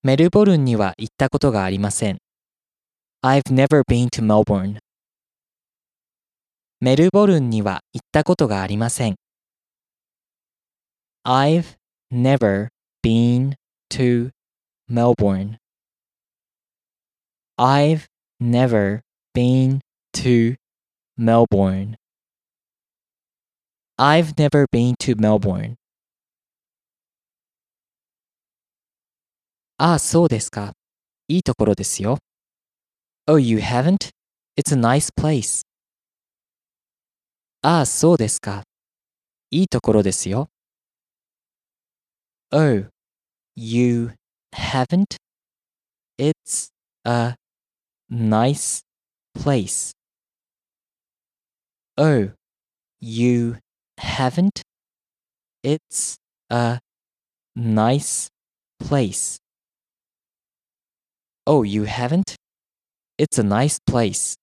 メルボルンには行ったことがありません。I've never been to Melbourne. メルボルンには行ったことがありません。I've never been to Melbourne. I've never been to Melbourne. I've never been to Melbourne. ああ、そうですか。いいところですよ。Oh, you haven't? It's a nice place. ああ、そうですか。いいところですよ。Oh, you haven't? It's a nice place. Oh, you haven't? It's a nice place. Oh, you haven't? It's a nice place.